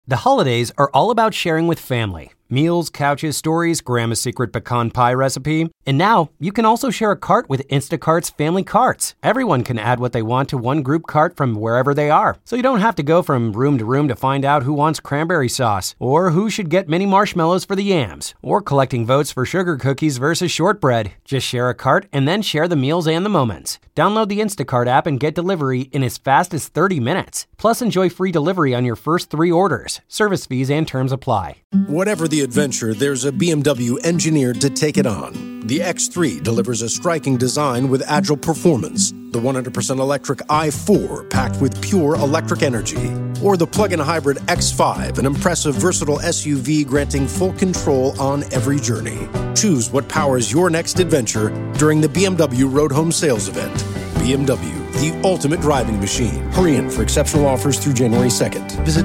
The holidays are all about sharing with family. Meals, couches, stories, Grandma's secret pecan pie recipe. And now, you can also share a cart with Instacart's Family Carts. Everyone can add what they want to one group cart from wherever they are. So you don't have to go from room to find out who wants cranberry sauce, or who should get mini marshmallows for the yams, or collecting votes for sugar cookies versus shortbread. Just share a cart and then share the meals and the moments. Download the Instacart app and get delivery in as fast as 30 minutes. Plus, enjoy free delivery on your first 3 orders. Service fees and terms apply. Whatever the adventure, there's a BMW engineered to take it on. The X3 delivers a striking design with agile performance. The 100% electric i4 packed with pure electric energy. Or the plug-in hybrid X5, an impressive versatile SUV granting full control on every journey. Choose what powers your next adventure during the BMW Road Home Sales Event. BMW, the ultimate driving machine. Hurry in for exceptional offers through January 2nd. Visit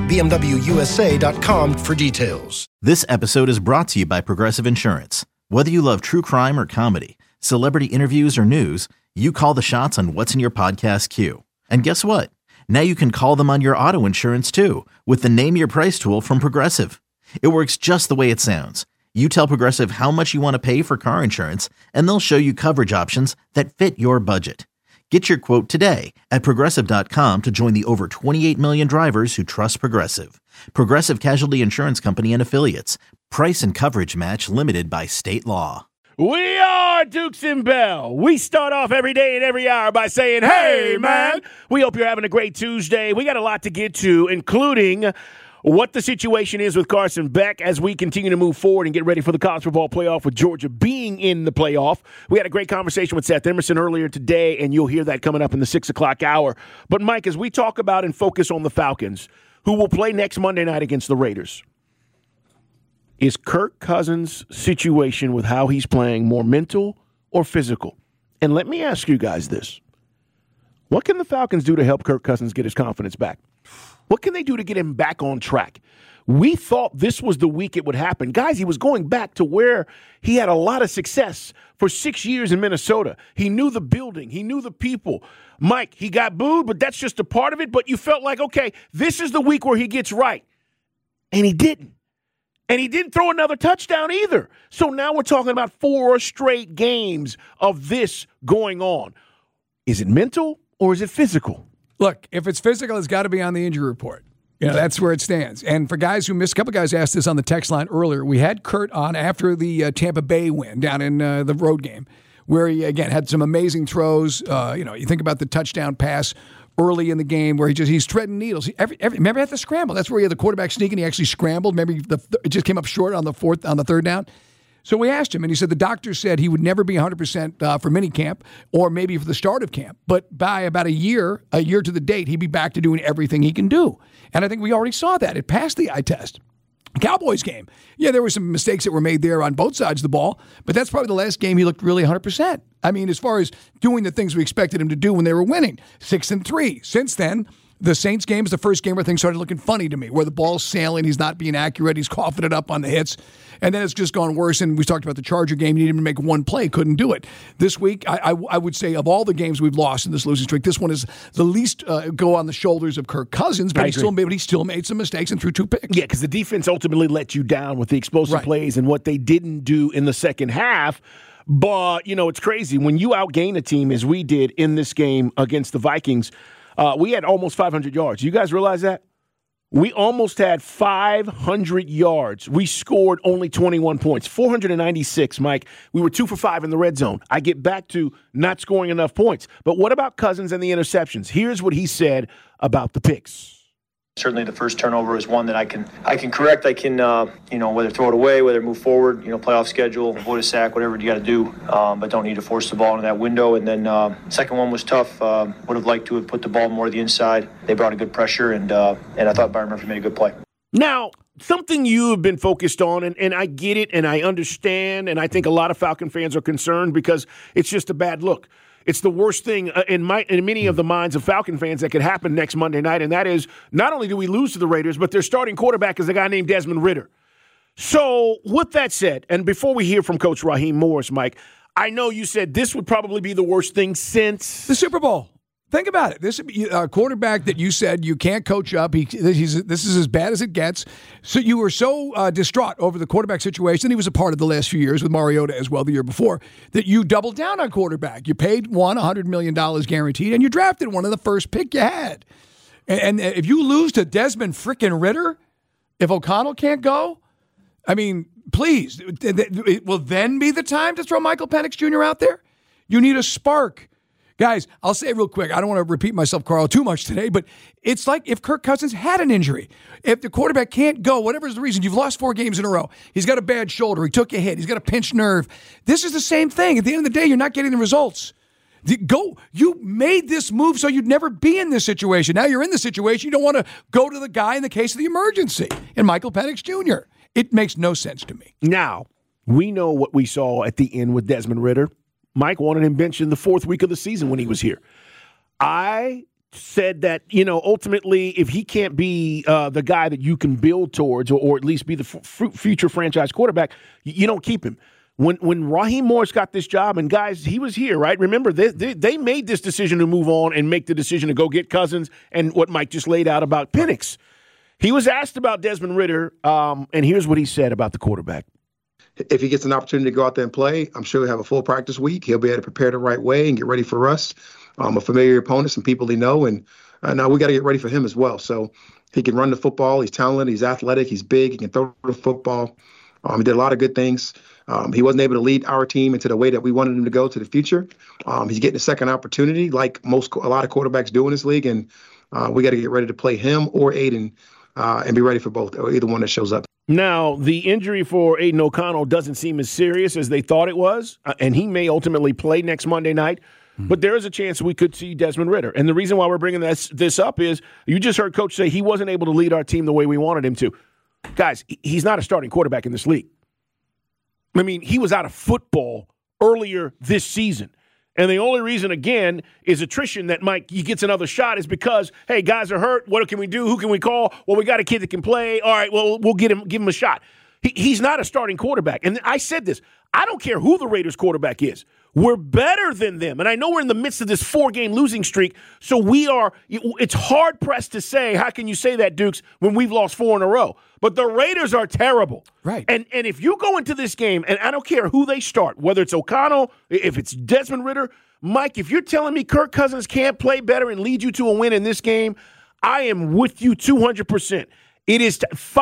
BMWUSA.com for details. This episode is brought to you by Progressive Insurance. Whether you love true crime or comedy, celebrity interviews or news, you call the shots on what's in your podcast queue. And guess what? Now you can call them on your auto insurance too with the Name Your Price tool from Progressive. It works just the way it sounds. You tell Progressive how much you want to pay for car insurance, and they'll show you coverage options that fit your budget. Get your quote today at Progressive.com to join the over 28 million drivers who trust Progressive. Progressive Casualty Insurance Company and Affiliates. Price and coverage match limited by state law. We are Dukes and Bell. We start off every day and every hour by saying, hey, man. We hope you're having a great Tuesday. We got a lot to get to, including what the situation is with Carson Beck as we continue to move forward and get ready for the college football playoff with Georgia being in the playoff. We had a great conversation with Seth Emerson earlier today, and you'll hear that coming up in the 6 o'clock hour. But, Mike, as we talk about and focus on the Falcons, who will play next Monday night against the Raiders, is Kirk Cousins' situation with how he's playing more mental or physical? And let me ask you guys this. What can the Falcons do to help Kirk Cousins get his confidence back? What can they do to get him back on track? We thought this was the week it would happen. Guys, he was going back to where he had a lot of success for 6 years in Minnesota. He knew the building. He knew the people. Mike, he got booed, but that's just a part of it. But you felt like, okay, this is the week where he gets right. And he didn't. And he didn't throw another touchdown either. So now we're talking about 4 straight games of this going on. Is it mental or is it physical? Look, if it's physical, it's got to be on the injury report. You know, that's where it stands. And for guys who missed, a couple guys asked this on the text line earlier. We had Kurt on after the Tampa Bay win down in the road game, where he, again, had some amazing throws. You think about the touchdown pass early in the game where he's threading needles. Remember at the scramble? That's where he had the quarterback sneak and he actually scrambled. Remember, it just came up short on the 3rd down. So we asked him, and he said the doctor said he would never be 100% for minicamp or maybe for the start of camp. But by about a year to the date, he'd be back to doing everything he can do. And I think we already saw that. It passed the eye test. Cowboys game. Yeah, there were some mistakes that were made there on both sides of the ball, but that's probably the last game he looked really 100%. I mean, as far as doing the things we expected him to do when they were winning, 6-3. Since then, the Saints game is the first game where things started looking funny to me, where the ball's sailing, he's not being accurate, he's coughing it up on the hits, and then it's just gone worse. And we talked about the Charger game, he didn't even make one play, couldn't do it. This week, I would say of all the games we've lost in this losing streak, this one is the least go on the shoulders of Kirk Cousins, but he still made some mistakes and threw 2 picks. Yeah, because the defense ultimately let you down with the explosive plays and what they didn't do in the second half. But, it's crazy. When you outgain a team, as we did in this game against the Vikings, we had almost 500 yards. You guys realize that? We almost had 500 yards. We scored only 21 points, 496, Mike. We were 2 for 5 in the red zone. I get back to not scoring enough points. But what about Cousins and the interceptions? Here's what he said about the picks. Certainly the first turnover is one that I can correct. I can, whether throw it away, whether move forward, playoff schedule, avoid a sack, whatever you got to do, but don't need to force the ball into that window. And then second one was tough. Would have liked to have put the ball more to the inside. They brought a good pressure, and I thought Byron Murphy made a good play. Now, something you have been focused on, and I get it, and I understand, and I think a lot of Falcon fans are concerned because it's just a bad look. It's the worst thing in many of the minds of Falcon fans that could happen next Monday night, and that is not only do we lose to the Raiders, but their starting quarterback is a guy named Desmond Ridder. So with that said, and before we hear from Coach Raheem Morris, Mike, I know you said this would probably be the worst thing since the Super Bowl. Think about it. This quarterback that you said you can't coach up. This is as bad as it gets. So you were so distraught over the quarterback situation. He was a part of the last few years with Mariota as well the year before that you doubled down on quarterback. You paid $100 million guaranteed, and you drafted one of the first pick you had. And if you lose to Desmond frickin' Ridder, if O'Connell can't go, I mean, please, it will then be the time to throw Michael Penix Jr. out there? You need a spark. Guys, I'll say it real quick. I don't want to repeat myself, Carl, too much today, but it's like if Kirk Cousins had an injury. If the quarterback can't go, whatever is the reason, you've lost 4 games in a row. He's got a bad shoulder. He took a hit. He's got a pinched nerve. This is the same thing. At the end of the day, you're not getting the results. You made this move so you'd never be in this situation. Now you're in the situation. You don't want to go to the guy in the case of the emergency, and Michael Penix Jr. It makes no sense to me. Now, we know what we saw at the end with Desmond Ridder. Mike wanted him benched in the 4th week of the season when he was here. I said that, ultimately, if he can't be the guy that you can build towards or at least be the future franchise quarterback, you don't keep him. When Raheem Morris got this job, and guys, he was here, right? Remember, they made this decision to move on and make the decision to go get Cousins and what Mike just laid out about Penix. He was asked about Desmond Ridder, and here's what he said about the quarterback. If he gets an opportunity to go out there and play, I'm sure he'll have a full practice week. He'll be able to prepare the right way and get ready for us. A familiar opponent, some people he know, and now we got to get ready for him as well. So he can run the football. He's talented. He's athletic. He's big. He can throw the football. He did a lot of good things. He wasn't able to lead our team into the way that we wanted him to go to the future. He's getting a second opportunity like a lot of quarterbacks do in this league, and we got to get ready to play him or Aiden and be ready for both, or either one that shows up. Now, the injury for Aiden O'Connell doesn't seem as serious as they thought it was, and he may ultimately play next Monday night. But there is a chance we could see Desmond Ridder. And the reason why we're bringing this up is you just heard Coach say he wasn't able to lead our team the way we wanted him to. Guys, he's not a starting quarterback in this league. I mean, he was out of football earlier this season. And the only reason, again, is attrition that Mike he gets another shot is because, hey, guys are hurt. What can we do? Who can we call? Well, we got a kid that can play. All right, well, we'll give him a shot. He's not a starting quarterback. And I said this. I don't care who the Raiders quarterback is. We're better than them. And I know we're in the midst of this 4-game losing streak, so it's hard-pressed to say, how can you say that, Dukes, when we've lost 4 in a row? But the Raiders are terrible. Right. And if you go into this game, and I don't care who they start, whether it's O'Connell, if it's Desmond Ridder, Mike, if you're telling me Kirk Cousins can't play better and lead you to a win in this game, I am with you 200%. It is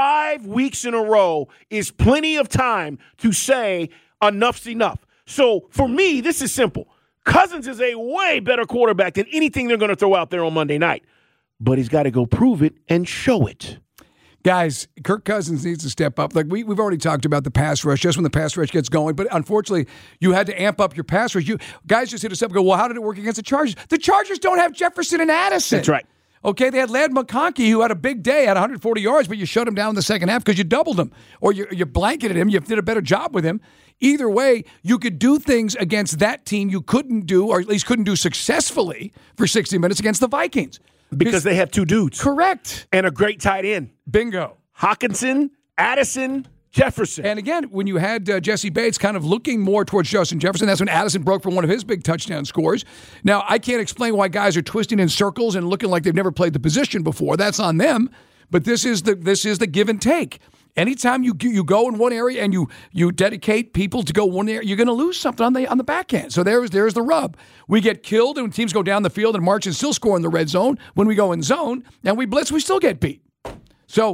5 weeks in a row is plenty of time to say enough's enough. So for me, this is simple. Cousins is a way better quarterback than anything they're going to throw out there on Monday night. But he's got to go prove it and show it. Guys, Kirk Cousins needs to step up. Like we've already talked about the pass rush, just when the pass rush gets going. But unfortunately, you had to amp up your pass rush. Guys just hit us up and go, well, how did it work against the Chargers? The Chargers don't have Jefferson and Addison. That's right. Okay, they had Ladd McConkey, who had a big day, had 140 yards, but you shut him down in the second half because you doubled him. Or you blanketed him. You did a better job with him. Either way, you could do things against that team you couldn't do, or at least couldn't do successfully for 60 minutes against the Vikings. Because they have 2 dudes. Correct. And a great tight end. Bingo. Hockenson, Addison, Jefferson. And again, when you had Jesse Bates kind of looking more towards Justin Jefferson, that's when Addison broke for one of his big touchdown scores. Now, I can't explain why guys are twisting in circles and looking like they've never played the position before. That's on them. But this is the give and take. Anytime you go in one area and you dedicate people to go one area, you're going to lose something on the back end. So there's the rub. We get killed and when teams go down the field and march and still score in the red zone. When we go in zone and we blitz, we still get beat. So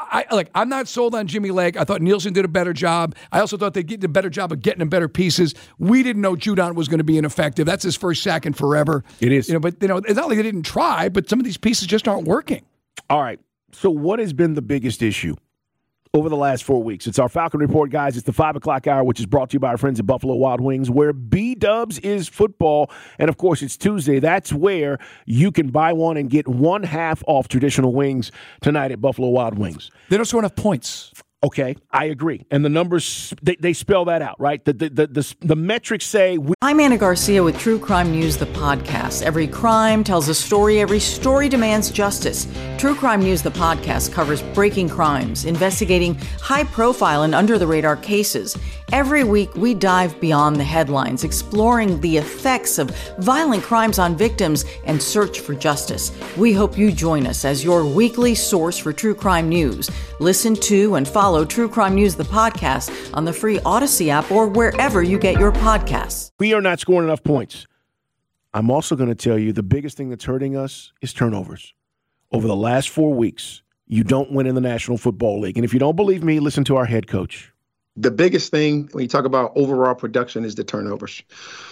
I'm not sold on Jimmy Lake. I thought Nielsen did a better job. I also thought they did a better job of getting him better pieces. We didn't know Judon was going to be ineffective. That's his first sack in forever. It is. But it's not like they didn't try, but some of these pieces just aren't working. All right. So what has been the biggest issue over the last 4 weeks? It's our Falcon Report, guys. It's the 5 o'clock hour, which is brought to you by our friends at Buffalo Wild Wings, where B-Dubs is football. And, of course, it's Tuesday. That's where you can buy one and get 1/2 off traditional wings tonight at Buffalo Wild Wings. They don't score enough points. Okay, I agree. And the numbers, they spell that out, right? The metrics say... I'm Anna Garcia with True Crime News, the podcast. Every crime tells a story. Every story demands justice. True Crime News, the podcast, covers breaking crimes, investigating high-profile and under-the-radar cases. Every week, we dive beyond the headlines, exploring the effects of violent crimes on victims and search for justice. We hope you join us as your weekly source for true crime news. Listen to and follow True Crime News, the podcast, on the free Odyssey app or wherever you get your podcasts. We are not scoring enough points. I'm also going to tell you the biggest thing that's hurting us is turnovers. Over the last 4 weeks, you don't win in the National Football League. And if you don't believe me, listen to our head coach. The biggest thing when you talk about overall production is the turnovers.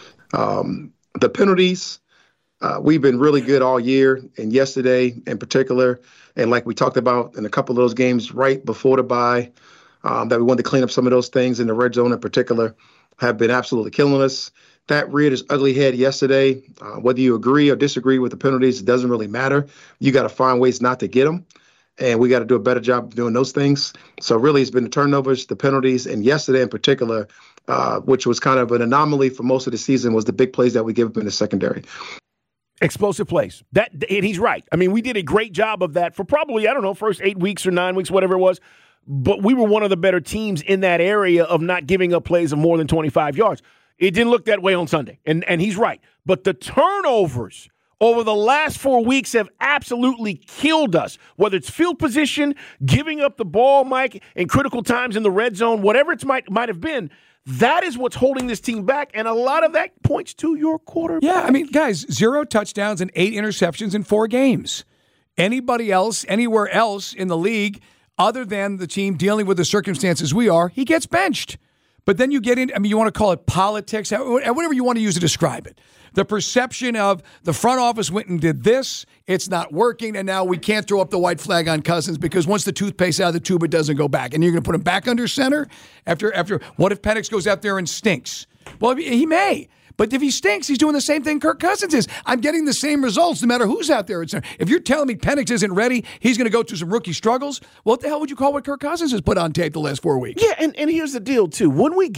The penalties, we've been really good all year, and yesterday in particular, and like we talked about in a couple of those games right before the bye, that we wanted to clean up some of those things in the red zone in particular, have been absolutely killing us. That reared its ugly head yesterday. Whether you agree or disagree with the penalties, it doesn't really matter. You got to find ways not to get them. And we got to do a better job of doing those things. So really, it's been the turnovers, the penalties, and yesterday in particular, which was kind of an anomaly for most of the season, was the big plays that we give up in the secondary. Explosive plays. And he's right. I mean, we did a great job of that for probably, first 8 weeks or 9 weeks, whatever it was. But we were one of the better teams in that area of not giving up plays of more than 25 yards. It didn't look that way on Sunday. And he's right. But the turnovers over the last 4 weeks have absolutely killed us, whether it's field position, giving up the ball, Mike, in critical times in the red zone, whatever it might have been. That is what's holding this team back, and a lot of that points to your quarterback. Yeah, I mean, guys, 0 touchdowns and 8 interceptions in 4 games. Anybody else, anywhere else in the league, other than the team dealing with the circumstances we are, he gets benched. But then you get in, you want to call it politics, whatever you want to use to describe it. The perception of the front office went and did this, it's not working, and now we can't throw up the white flag on Cousins because once the toothpaste out of the tube, it doesn't go back. And you're going to put him back under center? After what if Penix goes out there and stinks? Well, he may. But if he stinks, he's doing the same thing Kirk Cousins is. I'm getting the same results no matter who's out there. If you're telling me Penix isn't ready, he's going to go through some rookie struggles, well, what the hell would you call what Kirk Cousins has put on tape the last 4 weeks? Yeah, and here's the deal, too. Wouldn't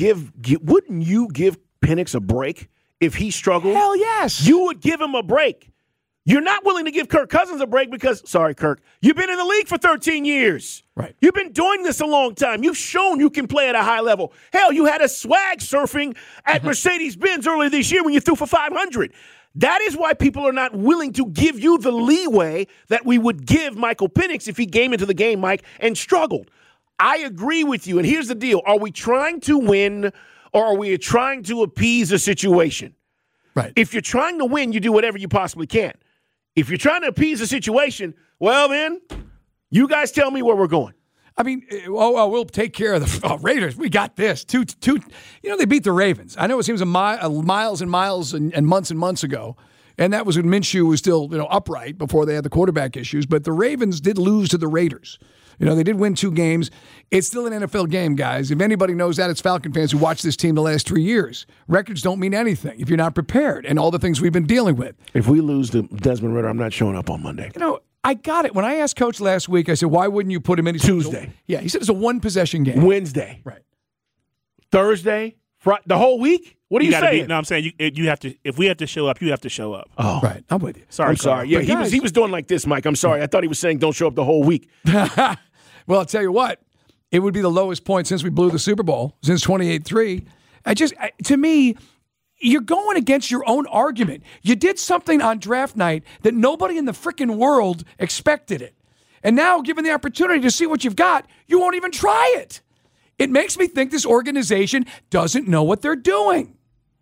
you give Penix a break if he struggled? Hell yes. You would give him a break. You're not willing to give Kirk Cousins a break because, sorry, Kirk, you've been in the league for 13 years. Right. You've been doing this a long time. You've shown you can play at a high level. Hell, you had a swag surfing at Mercedes-Benz earlier this year when you threw for 500. That is why people are not willing to give you the leeway that we would give Michael Penix if he came into the game, Mike, and struggled. I agree with you. And here's the deal. Are we trying to win or are we trying to appease a situation? Right. If you're trying to win, you do whatever you possibly can. If you're trying to appease a situation, well, then you guys tell me where we're going. I mean, we'll take care of the Raiders. We got this. Two. They beat the Ravens. I know it seems miles and miles and months ago, and that was when Minshew was still upright before they had the quarterback issues. But the Ravens did lose to the Raiders. They did win 2 games. It's still an NFL game, guys. If anybody knows that, it's Falcon fans who watched this team the last 3 years. Records don't mean anything if you're not prepared and all the things we've been dealing with. If we lose to Desmond Ridder, I'm not showing up on Monday. I got it. When I asked Coach last week, I said, why wouldn't you put him in? Tuesday. Yeah, he said it's a 1-possession game. Wednesday. Right. Thursday. The whole week? What are you saying? I'm saying you have to. If we have to show up, you have to show up. Oh, right. I'm with you. I'm sorry. Yeah, he was doing like this, Mike. I'm sorry. I thought he was saying don't show up the whole week. Well, I'll tell you what. It would be the lowest point since we blew the Super Bowl, since 28-3. To me, you're going against your own argument. You did something on draft night that nobody in the frickin' world expected it. And now, given the opportunity to see what you've got, you won't even try it. It makes me think this organization doesn't know what they're doing.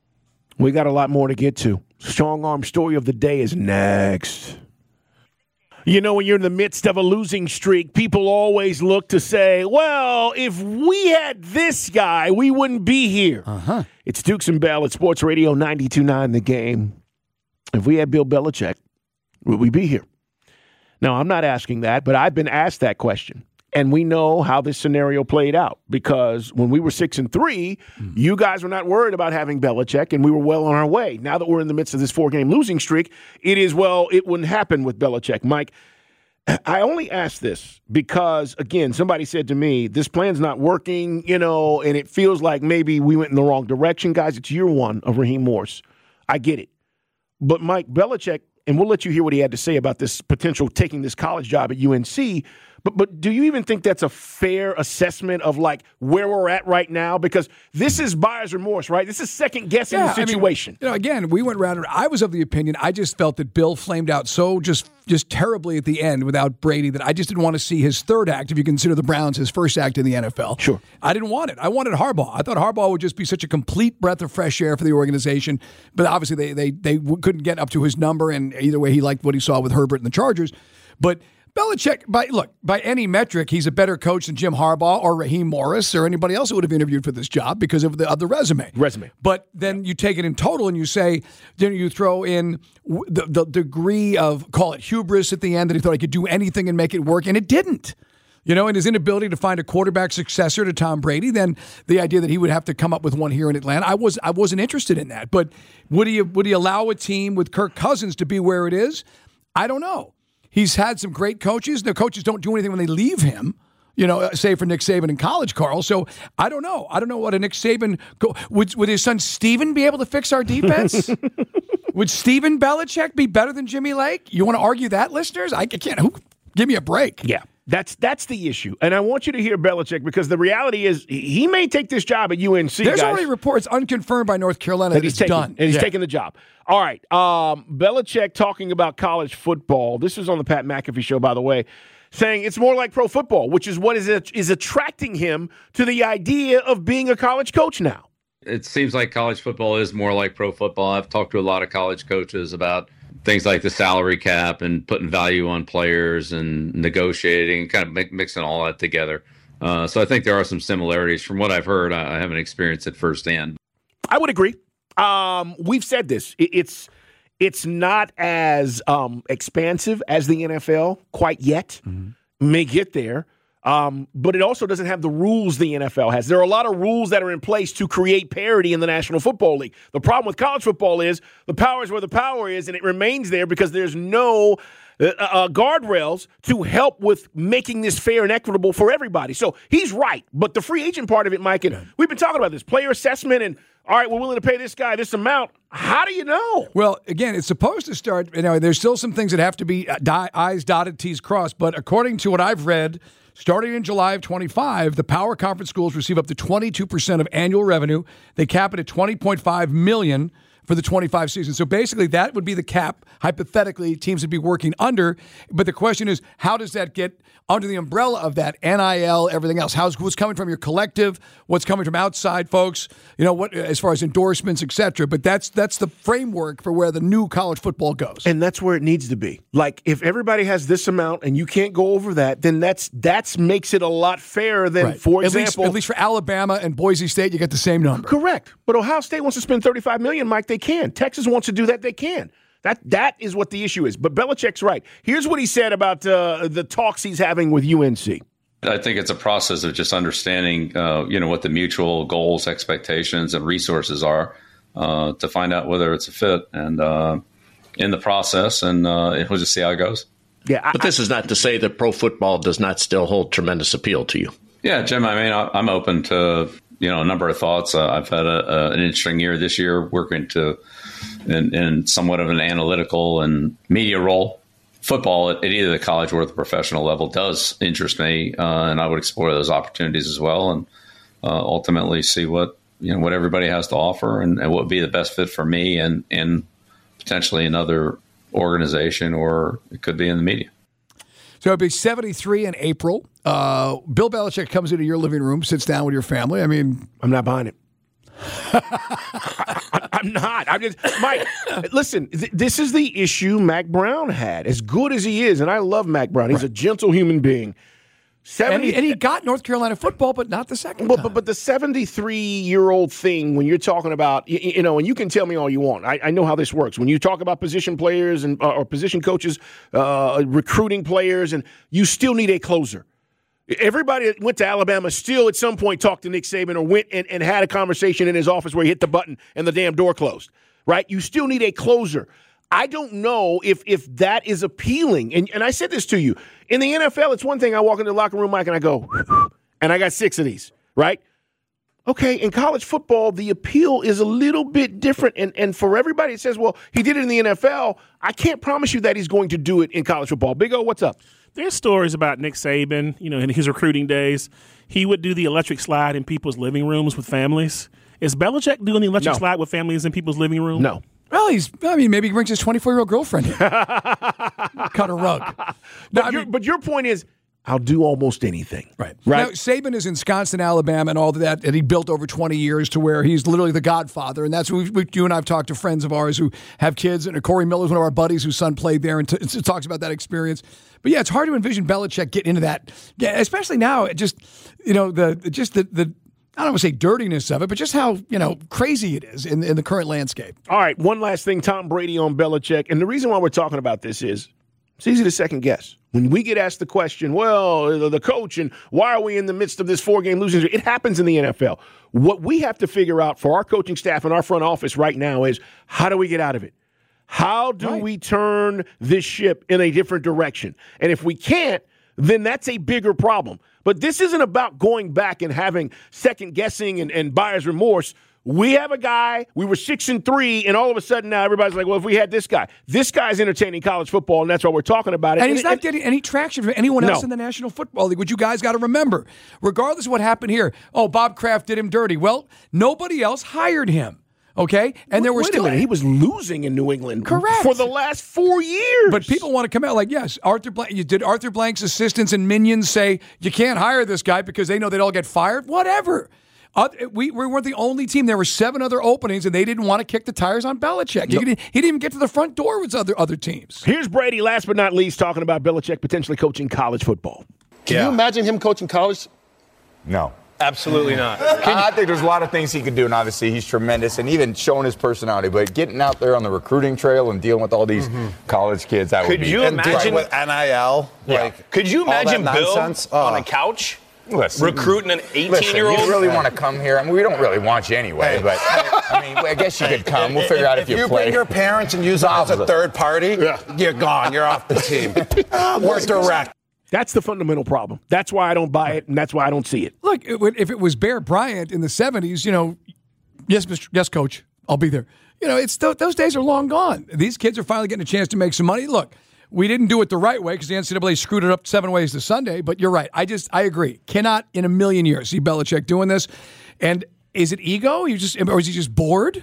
We got a lot more to get to. Strong arm story of the day is next. When you're in the midst of a losing streak, people always look to say, well, if we had this guy, we wouldn't be here. Uh-huh. It's Dukes and Bell at Sports Radio 92.9 The Game. If we had Bill Belichick, would we be here? Now, I'm not asking that, but I've been asked that question. And we know how this scenario played out because when we were 6-3, you guys were not worried about having Belichick, and we were well on our way. Now that we're in the midst of this 4-game losing streak, it wouldn't happen with Belichick. Mike, I only ask this because, again, somebody said to me, this plan's not working, and it feels like maybe we went in the wrong direction. Guys, it's year one of Raheem Morris. I get it. But Mike Belichick, and we'll let you hear what he had to say about this potential taking this college job at UNC, but do you even think that's a fair assessment of, like, where we're at right now? Because this is buyer's remorse, right? This is second-guessing the situation. I mean, again, we went round and I was of the opinion, I just felt that Bill flamed out so just terribly at the end without Brady that I just didn't want to see his third act, if you consider the Browns his first act in the NFL. Sure. I didn't want it. I wanted Harbaugh. I thought Harbaugh would just be such a complete breath of fresh air for the organization, but obviously they couldn't get up to his number, and either way he liked what he saw with Herbert and the Chargers. But Belichick, by any metric, he's a better coach than Jim Harbaugh or Raheem Morris or anybody else who would have interviewed for this job because of the resume. But then you take it in total and you say, then you throw in the degree of, call it hubris at the end, that he thought he could do anything and make it work, and it didn't. And his inability to find a quarterback successor to Tom Brady, then the idea that he would have to come up with one here in Atlanta, I wasn't interested in that. But would he allow a team with Kirk Cousins to be where it is? I don't know. He's had some great coaches. The coaches don't do anything when they leave him, save for Nick Saban in college, Carl. So I don't know. I don't know what a Nick Saban would his son Steven be able to fix our defense? Would Steven Belichick be better than Jimmy Lake? You want to argue that, listeners? I can't. Give me a break. Yeah. That's the issue. And I want you to hear Belichick, because the reality is he may take this job at UNC, There's already reports unconfirmed by North Carolina that he's done. And he's taking the job. All right. Belichick talking about college football. This was on the Pat McAfee show, by the way, saying it's more like pro football, which is what is attracting him to the idea of being a college coach now. It seems like college football is more like pro football. I've talked to a lot of college coaches about things like the salary cap and putting value on players and negotiating, kind of mixing all that together. So I think there are some similarities. From what I've heard, I haven't experienced it firsthand. I would agree. We've said this. It's not as expansive as the NFL quite yet. Mm-hmm. May get there. But it also doesn't have the rules the NFL has. There are a lot of rules that are in place to create parity in the National Football League. The problem with college football is the power is where the power is, and it remains there because there's no guardrails to help with making this fair and equitable for everybody. So he's right. But the free agent part of it, Mike, and we've been talking about this, player assessment, and all right, we're willing to pay this guy this amount. How do you know? Well, again, it's supposed to start, there's still some things that have to be I's dotted, T's crossed, but according to what I've read, starting in July of 25, the Power Conference schools receive up to 22% of annual revenue. They cap it at $20.5 million for the 25 season. So basically that would be the cap, hypothetically, teams would be working under. But the question is, how does that get under the umbrella of that NIL, everything else? What's coming from your collective? What's coming from outside folks? What as far as endorsements, et cetera. But that's the framework for where the new college football goes. And that's where it needs to be. Like, if everybody has this amount and you can't go over that, then that's makes it a lot fairer than, right. For example, at least for Alabama and Boise State, you get the same number. Correct. But Ohio State wants to spend $35 million, Mike. They can. Texas wants to do that. They can. That is what the issue is. But Belichick's right. Here's what he said about the talks he's having with UNC. I think it's a process of just understanding, what the mutual goals, expectations, and resources are to find out whether it's a fit. And in the process, and we'll just see how it goes. Yeah, but this is not to say that pro football does not still hold tremendous appeal to you. Yeah, Jim. I'm open to a number of thoughts. I've had an interesting year this year, working in somewhat of an analytical and media role. Football at either the college or the professional level does interest me, and I would explore those opportunities as well, and ultimately see what everybody has to offer and what would be the best fit for me and potentially another organization, or it could be in the media. So it'd be 73 in April. Bill Belichick comes into your living room, sits down with your family. I'm not buying it. I'm not. I'm just, Mike, listen, this is the issue Mac Brown had. As good as he is, and I love Mac Brown. He's a gentle human being. And he got North Carolina football, but not the second time. But the 73-year-old thing, when you're talking about, and you can tell me all you want. I know how this works. When you talk about position players or position coaches, recruiting players, and you still need a closer. Everybody that went to Alabama still at some point talked to Nick Saban or went and had a conversation in his office where he hit the button and the damn door closed, right? You still need a closer. I don't know if that is appealing. And I said this to you. In the NFL, it's one thing. I walk into the locker room, Mike, and I go, and I got 6 of these, right? Okay, in college football, the appeal is a little bit different. And for everybody that says, well, he did it in the NFL, I can't promise you that he's going to do it in college football. Big O, what's up? There's stories about Nick Saban, in his recruiting days. He would do the electric slide in people's living rooms with families. Is Belichick doing the electric slide with families in people's living room? No. Well, maybe he brings his 24-year-old girlfriend in. Cut a rug. But your point is, I'll do almost anything. Right. Now, Saban is ensconced in Alabama and all that he built over 20 years to where he's literally the godfather. And that's what you and I have talked to friends of ours who have kids. And Corey Miller is one of our buddies whose son played there and talks about that experience. But yeah, it's hard to envision Belichick getting into that. Yeah, especially now, I don't want to say dirtiness of it, but just how, crazy it is in the current landscape. All right, one last thing, Tom Brady on Belichick. And the reason why we're talking about this is it's easy to second guess. When we get asked the question, well, the coach, and why are we in the midst of this 4-game losing streak? It happens in the NFL. What we have to figure out for our coaching staff and our front office right now is, how do we get out of it? How do we turn this ship in a different direction? And if we can't, then that's a bigger problem. But this isn't about going back and having second guessing and buyer's remorse. We have a guy, we were 6-3, and all of a sudden now everybody's like, well, if we had this guy's entertaining college football, and that's why we're talking about it. And he's not getting any traction from anyone else in the National Football League, which you guys got to remember. Regardless of what happened here, Bob Kraft did him dirty. Well, nobody else hired him. Okay? And there were still. He was losing in New England. Correct. For the last 4 years. But people want to come out like, yes, did Arthur Blank's assistants and minions say, you can't hire this guy because they know they'd all get fired? Whatever. We weren't the only team. There were 7 other openings, and they didn't want to kick the tires on Belichick. He didn't even get to the front door with other teams. Here's Brady, last but not least, talking about Belichick potentially coaching college football. Can you imagine him coaching college? No. Absolutely not. I think there's a lot of things he could do, and obviously he's tremendous, and even showing his personality. But getting out there on the recruiting trail and dealing with all these college kids, that would be. Could you imagine with NIL? Yeah. Could you imagine Bill on a couch? Listen, recruiting an 18-year-old? You really want to come here? I mean, we don't really want you anyway, but I guess you could come. We'll figure out if you play. If you bring your parents and use them as a third party, you're gone. You're off the team. We're direct. That's the fundamental problem. That's why I don't buy it, and that's why I don't see it. Look, if it was Bear Bryant in the 70s, yes, coach, I'll be there. Those days are long gone. These kids are finally getting a chance to make some money. Look, we didn't do it the right way because the NCAA screwed it up 7 ways to Sunday, but you're right. I agree. Cannot in a million years see Belichick doing this. And is it ego? Or is he just bored?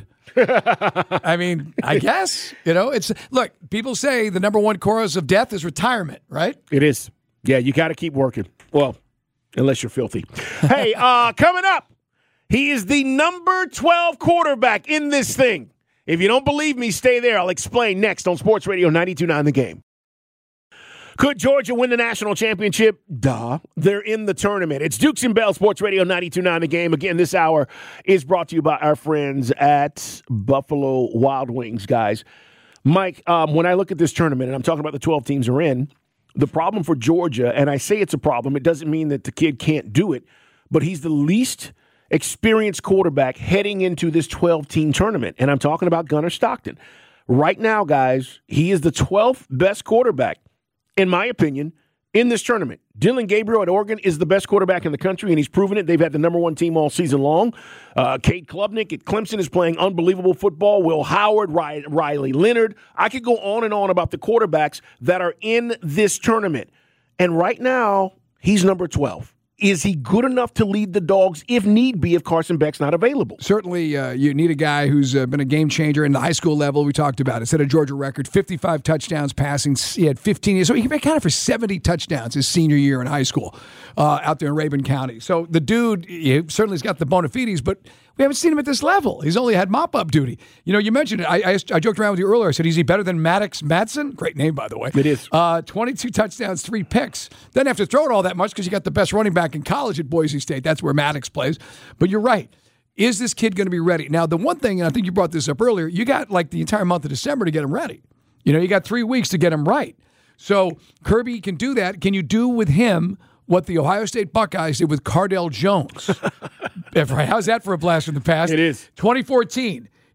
I mean, I guess, look, people say the number one cause of death is retirement, right? It is. Yeah, you got to keep working. Well, unless you're filthy. Hey, coming up, he is the number 12 quarterback in this thing. If you don't believe me, stay there. I'll explain next on Sports Radio 92.9 The Game. Could Georgia win the national championship? Duh. They're in the tournament. It's Dukes and Bell, Sports Radio 92.9 The Game. Again, this hour is brought to you by our friends at Buffalo Wild Wings, guys. Mike, when I look at this tournament, and I'm talking about the 12 teams are in, the problem for Georgia, and I say it's a problem, it doesn't mean that the kid can't do it, but he's the least experienced quarterback heading into this 12-team tournament, and I'm talking about Gunnar Stockton. Right now, guys, he is the 12th best quarterback, in my opinion, in this tournament. Dylan Gabriel at Oregon is the best quarterback in the country, and he's proven it. They've had the number 1 team all season long. Cade Klubnik at Clemson is playing unbelievable football. Will Howard, Riley Leonard. I could go on and on about the quarterbacks that are in this tournament. And right now, he's number 12. Is he good enough to lead the Dogs if need be if Carson Beck's not available? Certainly, you need a guy who's been a game changer in the high school level. We talked about it. Set a Georgia record, 55 touchdowns passing. He had 15 years. So he accounted for 70 touchdowns his senior year in high school out there in Rabun County. So the dude certainly has got the bona fides, but we haven't seen him at this level. He's only had mop-up duty. You mentioned it. I joked around with you earlier. I said, is he better than Maddox Madsen? Great name, by the way. It is. 22 touchdowns, 3 picks. Doesn't have to throw it all that much because you got the best running back in college at Boise State. That's where Maddox plays. But you're right. Is this kid going to be ready? Now, the one thing, and I think you brought this up earlier, you got like the entire month of December to get him ready. You got 3 weeks to get him right. So Kirby can do that. Can you do with him what the Ohio State Buckeyes did with Cardale Jones? How's that for a blast from the past? It is. 2014.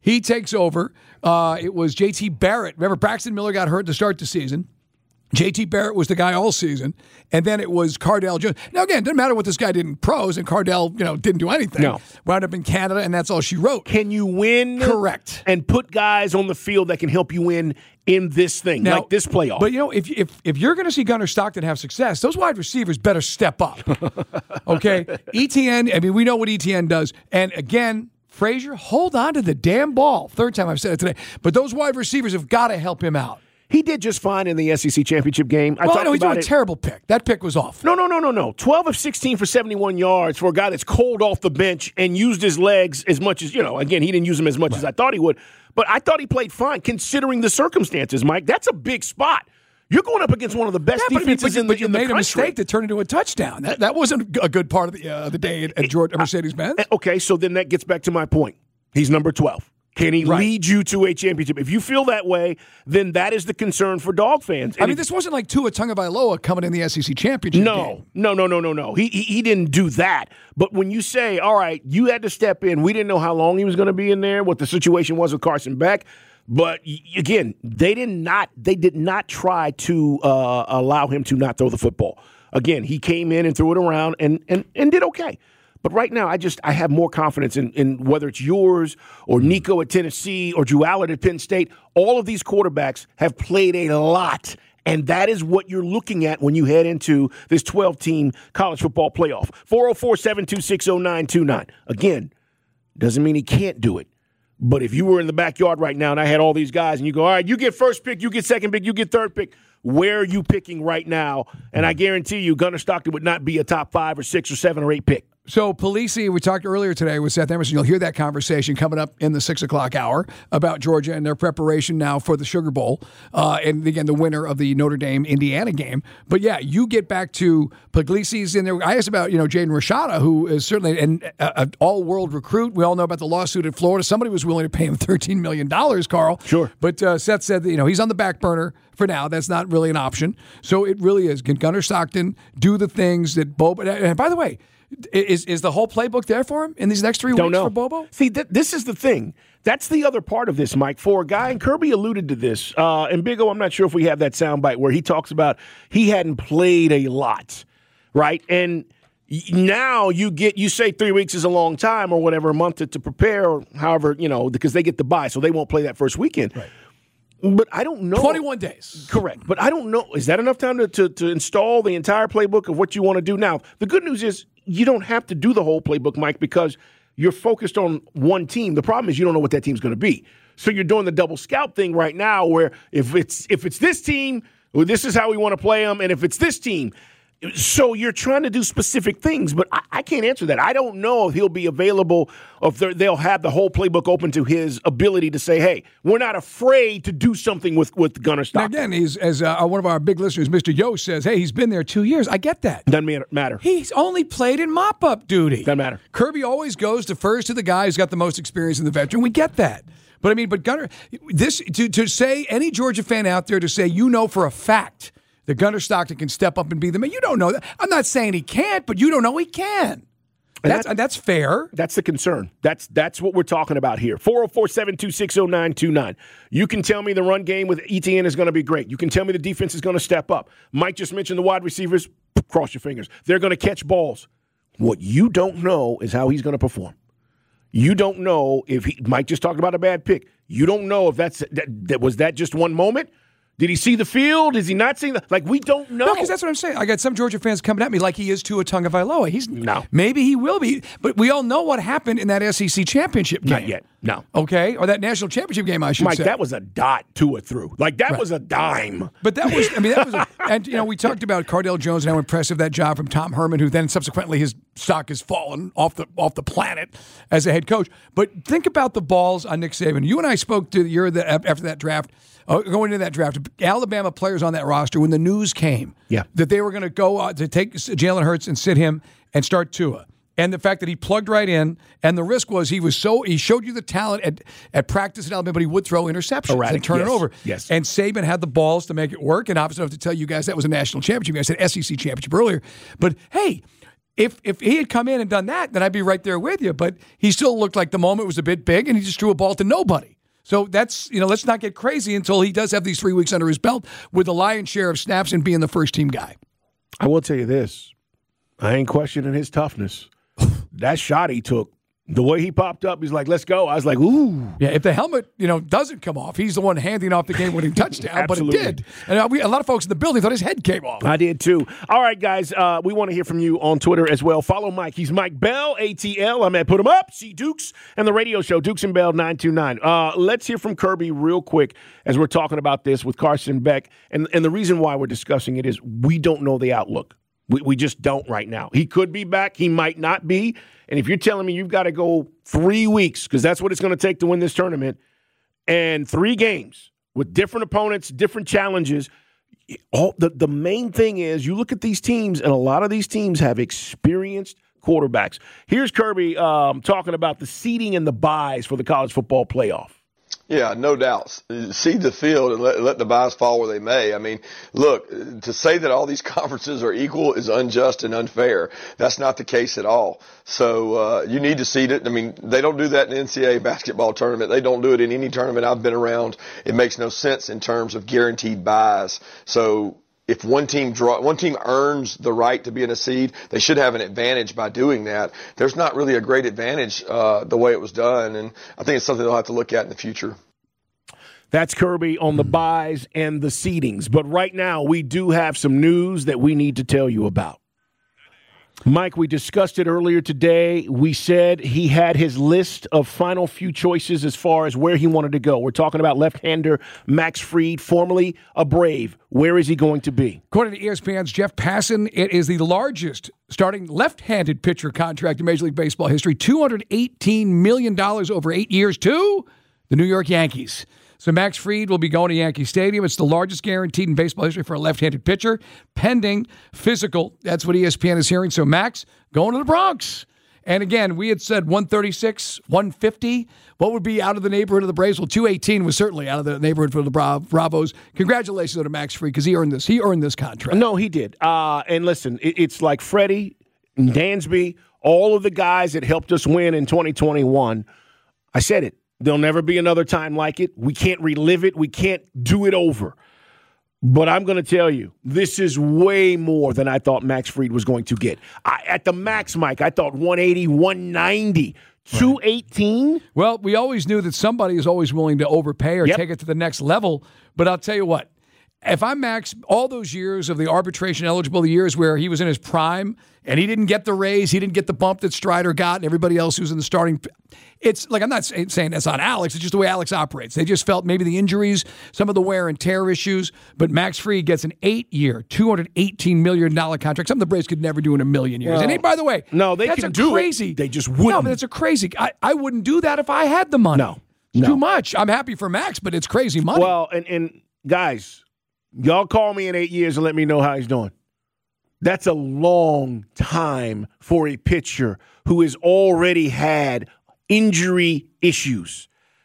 He takes over. It was J.T. Barrett. Remember, Braxton Miller got hurt to start the season. J.T. Barrett was the guy all season, and then it was Cardale Jones. Now, again, it doesn't matter what this guy did in pros, and Cardale, didn't do anything. No. Wound up in Canada, and that's all she wrote. Can you win? Correct. And put guys on the field that can help you win in this thing, now, like this playoff. But, if you're going to see Gunnar Stockton have success, those wide receivers better step up. Okay? ETN, we know what ETN does. And, again, Frazier, hold on to the damn ball. Third time I've said it today. But those wide receivers have got to help him out. He did just fine in the SEC championship game. He threw a terrible pick. That pick was off. No. 12 of 16 for 71 yards for a guy that's cold off the bench and used his legs as much as, again, he didn't use them as much as I thought he would. But I thought he played fine considering the circumstances, Mike. That's a big spot. You're going up against one of the best defenses in the country. But you made a mistake that turned into a touchdown. That wasn't a good part of the day at Mercedes-Benz. Okay, so then that gets back to my point. He's number 12. Can he lead you to a championship? If you feel that way, then that is the concern for Dog fans. And this wasn't like Tua Tagovailoa coming in the SEC championship game. No. He didn't do that. But when you say, all right, you had to step in, we didn't know how long he was going to be in there, what the situation was with Carson Beck. But again, they did not try to allow him to not throw the football. Again, he came in and threw it around and did okay. But right now, I have more confidence in whether it's yours or Nico at Tennessee or Drew Allard at Penn State. All of these quarterbacks have played a lot, and that is what you're looking at when you head into this 12-team college football playoff. 404-726-0929. Again, doesn't mean he can't do it. But if you were in the backyard right now and I had all these guys and you go, all right, you get first pick, you get second pick, you get third pick, where are you picking right now? And I guarantee you Gunnar Stockton would not be a top 5 or 6 or 7 or 8 pick. So Polisi, we talked earlier today with Seth Emerson. You'll hear that conversation coming up in the 6 o'clock hour about Georgia and their preparation now for the Sugar Bowl. And again, the winner of the Notre Dame-Indiana game. But yeah, you get back to Puglisi's in there. I asked about, Jaden Rashada, who is certainly an all-world recruit. We all know about the lawsuit in Florida. Somebody was willing to pay him $13 million, Carl. Sure. But Seth said that, he's on the back burner for now. That's not really an option. So it really is. Can Gunnar Stockton do the things that Bobo... And by the way, Is the whole playbook there for him in these next 3 weeks for Bobo? See, this is the thing. That's the other part of this, Mike. For a guy, and Kirby alluded to this, and Big O, I'm not sure if we have that soundbite where he talks about he hadn't played a lot, right? And now you say 3 weeks is a long time or whatever, a month to prepare or however, because they get the bye, so they won't play that first weekend. Right. But I don't know. 21 days. Correct. But I don't know. Is that enough time to install the entire playbook of what you want to do? Now, the good news is you don't have to do the whole playbook, Mike, because you're focused on one team. The problem is you don't know what that team's going to be. So you're doing the double scout thing right now where if it's this team, well, this is how we want to play them. And if it's this team, so you're trying to do specific things, but I can't answer that. I don't know if he'll be available, or if they'll have the whole playbook open to his ability to say, hey, we're not afraid to do something with Gunnar Stockton. Now again, he's, as one of our big listeners, Mr. Yost, says, hey, he's been there 2 years. I get that. Doesn't matter. He's only played in mop-up duty. Doesn't matter. Kirby always goes first to the guy who's got the most experience in the veteran. We get that. But Gunnar, this to say, any Georgia fan out there to say, for a fact that Gunnar Stockton can step up and be the man. You don't know that. I'm not saying he can't, but you don't know he can. That's fair. That's the concern. That's what we're talking about here. 404-726-0929. You can tell me the run game with ETN is going to be great. You can tell me the defense is going to step up. Mike just mentioned the wide receivers. Cross your fingers. They're going to catch balls. What you don't know is how he's going to perform. You don't know if Mike just talked about a bad pick. You don't know if was that just one moment? Did he see the field? Is he not seeing the... we don't know. No, because that's what I'm saying. I got some Georgia fans coming at me like he is Tua Tagovailoa. No. Maybe he will be, but we all know what happened in that SEC championship game. Not yet. No. Okay? Or that national championship game, I should say. Mike, that was a dot Tua through. That was a dime. But that was... and, we talked about Cardale Jones and how impressive that job from Tom Herman, who then subsequently his stock has fallen off the planet as a head coach. But think about the balls on Nick Saban. You and I spoke to the year after that draft, going into that draft, Alabama players on that roster when the news came that they were going to go to take Jalen Hurts and sit him and start Tua. And the fact that he plugged right in, and the risk was he showed you the talent at practice at Alabama, but he would throw interceptions and turn it over. Yes. And Saban had the balls to make it work. And obviously I have to tell you guys that was a national championship. I said SEC championship earlier. But hey, If he had come in and done that, then I'd be right there with you. But he still looked like the moment was a bit big, and he just threw a ball to nobody. So that's, let's not get crazy until he does have these 3 weeks under his belt with the lion's share of snaps and being the first-team guy. I will tell you this. I ain't questioning his toughness. That shot he took, the way he popped up, he's like, let's go. I was like, ooh. Yeah, if the helmet, doesn't come off, he's the one handing off the game-winning touchdown, but it did. And a lot of folks in the building thought his head came off. I did, too. All right, guys, we want to hear from you on Twitter as well. Follow Mike. He's Mike Bell, ATL. I'm at Put 'em Up, C Dukes, and the radio show, Dukes and Bell 929. Let's hear from Kirby real quick as we're talking about this with Carson Beck. And the reason why we're discussing it is we don't know the outlook. We just don't right now. He could be back. He might not be. And if you're telling me you've got to go 3 weeks, because that's what it's going to take to win this tournament, and 3 games with different opponents, different challenges, the main thing is you look at these teams, and a lot of these teams have experienced quarterbacks. Here's Kirby talking about the seeding and the buys for the college football playoff. Yeah, no doubts. Seed the field and let the buys fall where they may. I mean, look, to say that all these conferences are equal is unjust and unfair. That's not the case at all. So you need to seed it. I mean, they don't do that in the NCAA basketball tournament. They don't do it in any tournament I've been around. It makes no sense in terms of guaranteed buys. So if one team earns the right to be in a seed, they should have an advantage by doing that. There's not really a great advantage the way it was done, and I think it's something they'll have to look at in the future. That's Kirby on the buys and the seedings. But right now, we do have some news that we need to tell you about. Mike, we discussed it earlier today. We said he had his list of final few choices as far as where he wanted to go. We're talking about left-hander Max Fried, formerly a Brave. Where is he going to be? According to ESPN's Jeff Passan, it is the largest starting left-handed pitcher contract in Major League Baseball history, $218 million over 8 years to the New York Yankees. So Max Fried will be going to Yankee Stadium. It's the largest guaranteed in baseball history for a left-handed pitcher, pending physical. That's what ESPN is hearing. So Max going to the Bronx. And again, we had said 136, 150. What would be out of the neighborhood of the Braves? Well, 218 was certainly out of the neighborhood for the Bravos. Congratulations to Max Fried because he earned this. He earned this contract. No, he did. And listen, it's like Freddie, Dansby, all of the guys that helped us win in 2021. I said it. There'll never be another time like it. We can't relive it. We can't do it over. But I'm going to tell you, this is way more than I thought Max Fried was going to get. At the max, Mike, I thought 180, 190, 218. Well, we always knew that somebody is always willing to overpay or take it to the next level. But I'll tell you what, if I'm Max, all those years of the arbitration eligible, the years where he was in his prime and he didn't get the raise, he didn't get the bump that Strider got and everybody else who's in the starting. It's like, I'm not saying that's on Alex. It's just the way Alex operates. They just felt maybe the injuries, some of the wear and tear issues. But Max Fried gets an 8-year, $218 million contract. Something the Braves could never do in a million years. Well, and by the way, no, they that's can do crazy. It. They just wouldn't. No, but that's a crazy. I wouldn't do that if I had the money. No. Too much. I'm happy for Max, but it's crazy money. Well, and guys, y'all call me in 8 years and let me know how he's doing. That's a long time for a pitcher who has already had injury issues.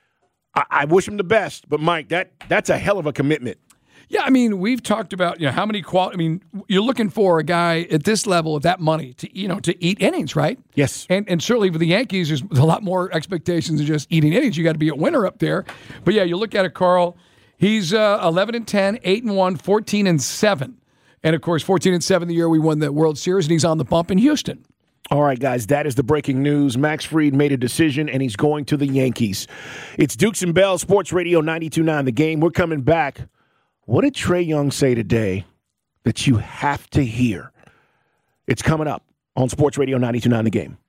I wish him the best, but Mike, that's a hell of a commitment. Yeah, I mean, we've talked about how many you're looking for a guy at this level of that money to eat innings, right? Yes. And certainly with the Yankees, there's a lot more expectations than just eating innings. You got to be a winner up there. But yeah, you look at it, Carl. He's 11-10, 8-1, 14-7. And, of course, 14-7 the year we won the World Series, and he's on the bump in Houston. All right, guys, that is the breaking news. Max Fried made a decision, and he's going to the Yankees. It's Dukes and Bell, Sports Radio 92.9 The Game. We're coming back. What did Trae Young say today that you have to hear? It's coming up on Sports Radio 92.9 The Game.